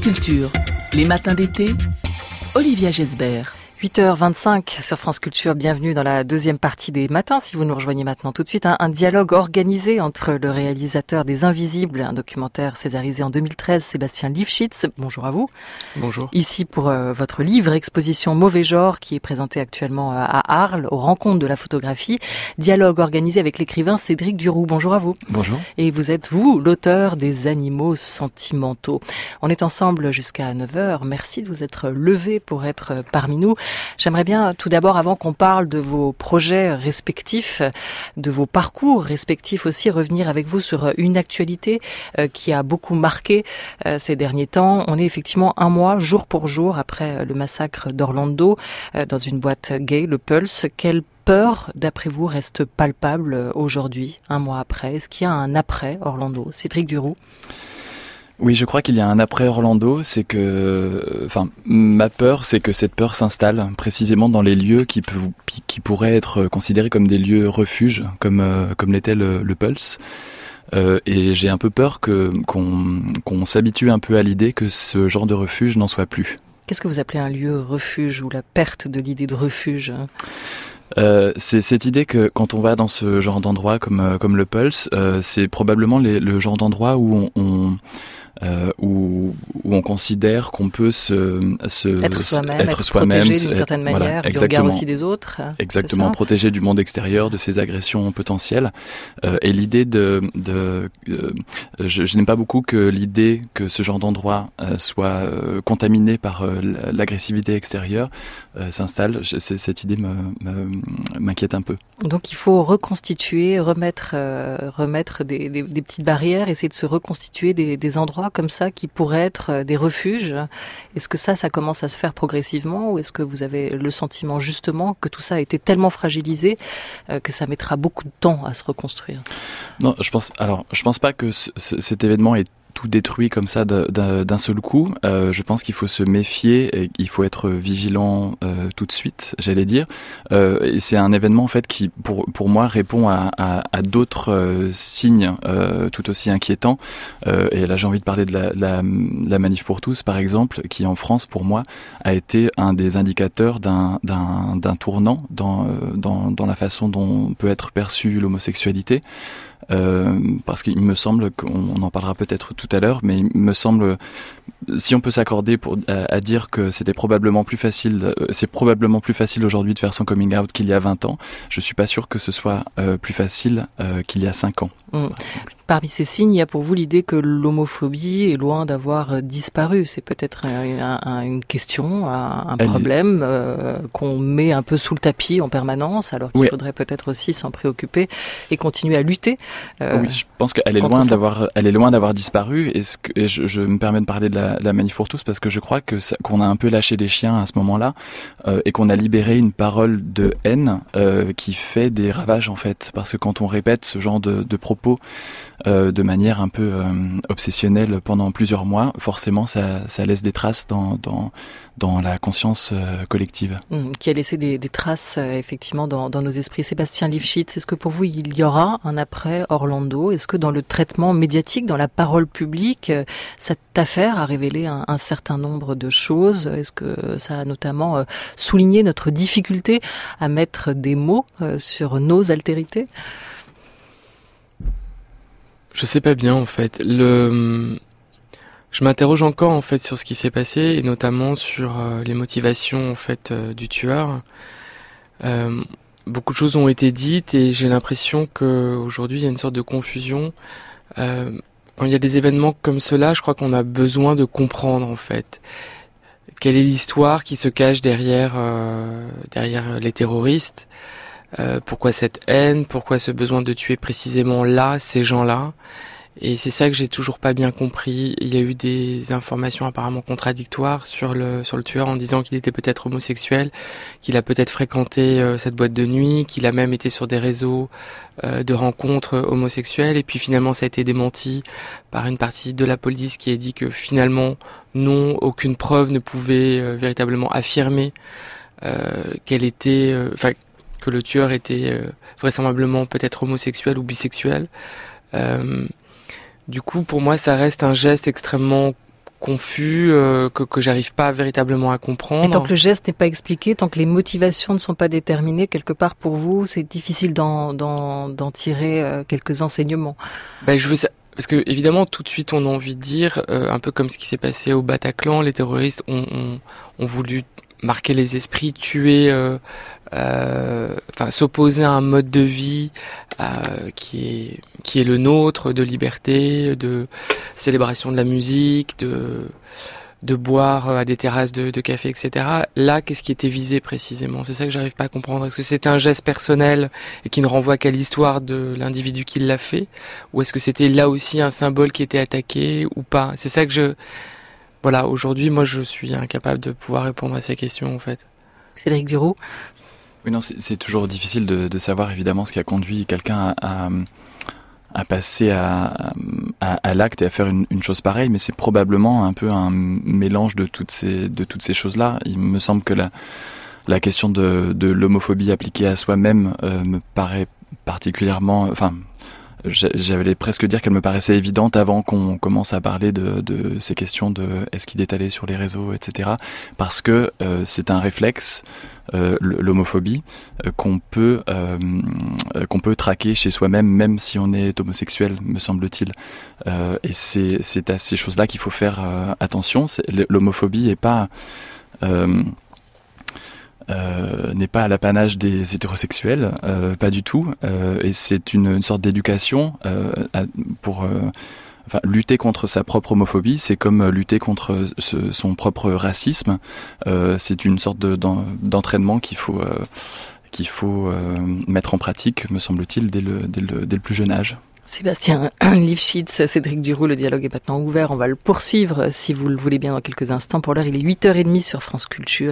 Culture, les matins d'été, Olivia Gesbert. 8h25 sur France Culture, bienvenue dans la deuxième partie des matins, si vous nous rejoignez maintenant tout de suite. Un dialogue organisé entre le réalisateur des Invisibles, un documentaire césarisé en 2013, Sébastien Lifshitz. Bonjour à vous. Bonjour. Ici pour votre livre, exposition Mauvais genre, qui est présenté actuellement à Arles, aux rencontres de la photographie. Dialogue organisé avec l'écrivain Cédric Duroux. Bonjour à vous. Bonjour. Et vous êtes, vous, l'auteur des Animaux sentimentaux. On est ensemble jusqu'à 9h. Merci de vous être levé pour être parmi nous. J'aimerais bien, tout d'abord, avant qu'on parle de vos projets respectifs, de vos parcours respectifs aussi, revenir avec vous sur une actualité qui a beaucoup marqué ces derniers temps. On est effectivement un mois, jour pour jour, après le massacre d'Orlando, dans une boîte gay, le Pulse. Quelle peur, d'après vous, reste palpable aujourd'hui, un mois après? Est-ce qu'il y a un après Orlando? Cédric Duroux. Oui, je crois qu'il y a un après Orlando, ma peur, c'est que cette peur s'installe précisément dans les lieux qui pourraient être considérés comme des lieux refuges, comme l'était le Pulse. Et j'ai un peu peur qu'on s'habitue un peu à l'idée que ce genre de refuge n'en soit plus. Qu'est-ce que vous appelez un lieu refuge ou la perte de l'idée de refuge ? C'est cette idée que quand on va dans ce genre d'endroit comme le Pulse, c'est probablement le genre d'endroit où on considère qu'on peut être soi-même, protégé d'une certaine manière, du regard aussi des autres. Exactement, protégé du monde extérieur, de ses agressions potentielles. Et l'idée je n'aime pas beaucoup que l'idée que ce genre d'endroit soit contaminé par l'agressivité extérieure s'installe. Cette idée m'inquiète un peu. Donc il faut reconstituer, remettre des petites barrières, essayer de se reconstituer des endroits comme ça qui pourraient être des refuges. Est-ce que ça commence à se faire progressivement, ou est-ce que vous avez le sentiment justement que tout ça a été tellement fragilisé que ça mettra beaucoup de temps à se reconstruire? Non, je pense pas que cet événement est tout détruit comme ça d'un seul coup. Je pense qu'il faut se méfier et il faut être vigilant tout de suite, j'allais dire. Et c'est un événement en fait qui, pour moi, répond à d'autres signes tout aussi inquiétants. Et là, j'ai envie de parler de la Manif pour tous, par exemple, qui en France, pour moi, a été un des indicateurs d'un tournant dans la façon dont peut être perçue l'homosexualité. Parce qu'il me semble qu'on en parlera peut-être tout à l'heure, mais il me semble, si on peut s'accorder à dire que c'est probablement plus facile aujourd'hui de faire son coming out qu'il y a 20 ans, je suis pas sûr que ce soit plus facile qu'il y a 5 ans. Parmi ces signes, il y a pour vous l'idée que l'homophobie est loin d'avoir disparu. C'est peut-être une question, un problème qu'on met un peu sous le tapis en permanence, alors qu'il faudrait peut-être aussi s'en préoccuper et continuer à lutter. Oui, je pense qu'elle est loin d'avoir disparu. Et je me permets de parler de la Manif pour tous parce que je crois qu'on a un peu lâché les chiens à ce moment-là et qu'on a libéré une parole de haine qui fait des ravages en fait. Parce que quand on répète ce genre de propos de manière un peu obsessionnelle pendant plusieurs mois, forcément ça laisse des traces dans la conscience collective. Qui a laissé des traces effectivement dans nos esprits. Sébastien Lifshitz, est-ce que pour vous il y aura un après Orlando? Est-ce que dans le traitement médiatique, dans la parole publique, cette affaire a révélé un certain nombre de choses? Est-ce que ça a notamment souligné notre difficulté à mettre des mots sur nos altérités? Je sais pas bien en fait. Je m'interroge encore en fait sur ce qui s'est passé et notamment sur les motivations en fait du tueur. Beaucoup de choses ont été dites et j'ai l'impression qu'aujourd'hui il y a une sorte de confusion. Quand il y a des événements comme cela, je crois qu'on a besoin de comprendre en fait quelle est l'histoire qui se cache derrière les terroristes. Pourquoi cette haine, pourquoi ce besoin de tuer précisément là, ces gens-là. Et c'est ça que j'ai toujours pas bien compris. Il y a eu des informations apparemment contradictoires sur le tueur en disant qu'il était peut-être homosexuel, qu'il a peut-être fréquenté cette boîte de nuit, qu'il a même été sur des réseaux de rencontres homosexuelles. Et puis finalement ça a été démenti par une partie de la police qui a dit que finalement non, aucune preuve ne pouvait véritablement affirmer que le tueur était vraisemblablement peut-être homosexuel ou bisexuel. Du coup, pour moi, ça reste un geste extrêmement confus, que j'arrive pas véritablement à comprendre. Et tant que le geste n'est pas expliqué, tant que les motivations ne sont pas déterminées, quelque part pour vous, c'est difficile d'en tirer quelques enseignements. Je veux ça. Parce que évidemment, tout de suite, on a envie de dire, un peu comme ce qui s'est passé au Bataclan, les terroristes ont voulu marquer les esprits, tuer, s'opposer à un mode de vie qui est le nôtre, de liberté, de célébration de la musique, de boire à des terrasses de café, etc. Là, qu'est-ce qui était visé précisément? C'est ça que j'arrive pas à comprendre. Est-ce que c'était un geste personnel et qui ne renvoie qu'à l'histoire de l'individu qui l'a fait? Ou est-ce que c'était là aussi un symbole qui était attaqué ou pas? C'est ça que voilà, aujourd'hui, moi, je suis incapable de pouvoir répondre à ces questions, en fait. Cédric Duroux? Oui, non, c'est toujours difficile de savoir évidemment ce qui a conduit quelqu'un à passer à l'acte et à faire une chose pareille, mais c'est probablement un peu un mélange de toutes ces choses-là. Il me semble que la question de l'homophobie appliquée à soi-même me paraît particulièrement... J'allais presque dire qu'elle me paraissait évidente avant qu'on commence à parler de ces questions de est-ce qu'il est allé sur les réseaux, etc. Parce que c'est un réflexe, l'homophobie, qu'on peut traquer chez soi-même, même si on est homosexuel, me semble-t-il. Et c'est à ces choses-là qu'il faut faire attention. L'homophobie n'est pas à l'apanage des hétérosexuels, pas du tout, et c'est une sorte d'éducation pour lutter contre sa propre homophobie, c'est comme lutter contre son propre racisme, c'est une sorte d'entraînement qu'il faut mettre en pratique, me semble-t-il, dès le plus jeune âge. Sébastien Lifshitz, Cédric Duroux, le dialogue est maintenant ouvert. On va le poursuivre si vous le voulez bien dans quelques instants. Pour l'heure, il est 8h30 sur France Culture